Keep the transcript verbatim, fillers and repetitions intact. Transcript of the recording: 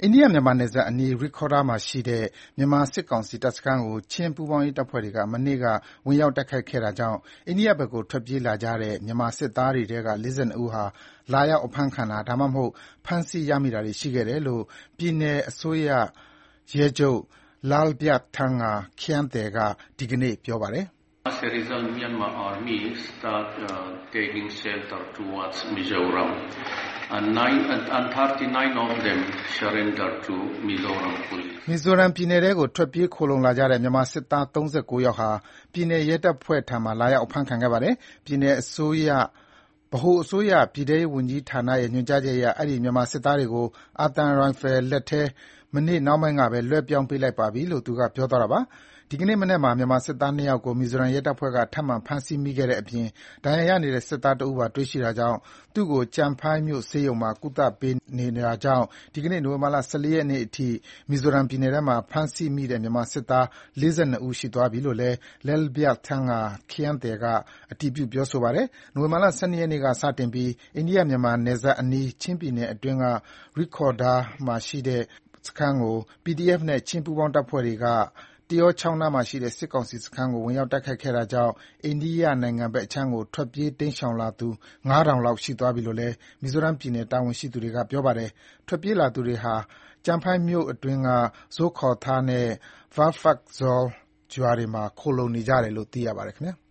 အိန္ဒိယမြန်မာနယ်စပ်အနီး ရိခေါ်ဒါမှာရှိတဲ့မြန်မာစစ်ကောင်စီတပ်စခန်းကို ချင်းပူးပေါင်းရေးတပ်ဖွဲ့တွေက မနေ့က ဝင်ရောက်တိုက်ခိုက်ခဲ့တာကြောင့် အိန္ဒိယဘက်ကို ထွက်ပြေးလာကြတဲ့ မြန်မာစစ်သားတွေထဲက ၄၂ ဦးဟာ လာရောက်အဖမ်းခံတာ ဒါမှမဟုတ် ဖမ်းဆီးရမိတာတွေရှိခဲ့တယ်လို့ ပြည်နယ်အစိုးရရဲချုပ် Lalbhyak Thanga Khyantey က ဒီကနေ့ ပြောပါတယ်။ Myanmar Army start uh, taking shelter towards Mizoram. And, nine, and thirty-nine of them surrendered to Mizoram police. မီဇိုရမ်ပြည်နယ်ထဲကို ထွက်ပြေးခိုလှုံလာကြတဲ့ မြန်မာစစ်သား ၃၉ ယောက်ဟာ ပြည်နယ်ရဲတပ်ဖွဲ့ထံမှာ လာရောက်အဖမ်းခံခဲ့ပါတယ်။ ပြည်နယ်အစိုးရ ဗဟိုအစိုးရပြည်ထဲရေးဝန်ကြီးဌာနရဲ့ ညွှန်ကြားချက်အရ အဲဒီမြန်မာစစ်သားတွေကို အာသံရိုင်ဖယ်လက်ထဲ မနေ့နှောင်းပိုင်းကပဲ လွှဲပြောင်းပေးလိုက်ပါပြီလို့ သူကပြောသွားတာပါ။ ဒီကနေ့မနက်မှာ မြန်မာစစ်သား ၂ ယောက်ကို မီဇိုရမ်ရဲတပ်ဖွဲ့က ထပ်မံဖမ်းဆီးမိခဲ့တဲ့အပြင် ဒဏ်ရာရနေတဲ့ စစ်သားတဦးပါ တွေ့ရှိတာကြောင့် သူ့ကို ကျန်ဖိုင်းမြို့ဆေးရုံမှာ ကုသပေးနေတာကြောင့် ဒီကနေ့ နိုဝင်ဘာ ၁၄ ရက်နေ့အထိ မီဇိုရမ်ပြည်နယ်ထဲမှာ ဖမ်းဆီးမိတဲ့ မြန်မာစစ်သား ၄၂ ဦးရှိသွားပြီလို့လည်း Lalbhyak Thanga Khyantey က အတည်ပြုပြောဆိုပါတယ်။ နိုဝင်ဘာ ၁၂ ရက်နေ့ကစတင်ပြီး အိန္ဒိယမြန်မာနယ်စပ်အနီး ချင်းပြည်နယ်အတွင်းက ရိခေါ်ဒါးမှာရှိတဲ့ စခန်းကို ပီဒီအက်ဖ် နဲ့ ချင်းပူးပေါင်းတပ်ဖွဲ့တွေက တယောချောင်းနားမှာရှိတဲ့ စစ်ကောင်စီစခန်းကို ဝင်ရောက်တိုက်ခိုက်ခဲ့တာကြောင့် အိန္ဒိယနိုင်ငံဘက်အခြမ်းကို ထွက်ပြေးတိမ်းရှောင်လာသူ ၅,၀၀၀ လောက်ရှိသွားပြီလို့လည်း မီဇိုရမ်ပြည်နယ်တာဝန်ရှိသူတွေက ပြောပါတယ်။ ထွက်ပြေးလာသူတွေဟာ ကျန်ဖိုင်းမြို့အတွင်းက Zokhawthar နဲ့ Vaphat Zau ရွာတွေမှာ ခိုလှုံနေကြတယ်လို့ သိရပါတယ်ခင်ဗျာ။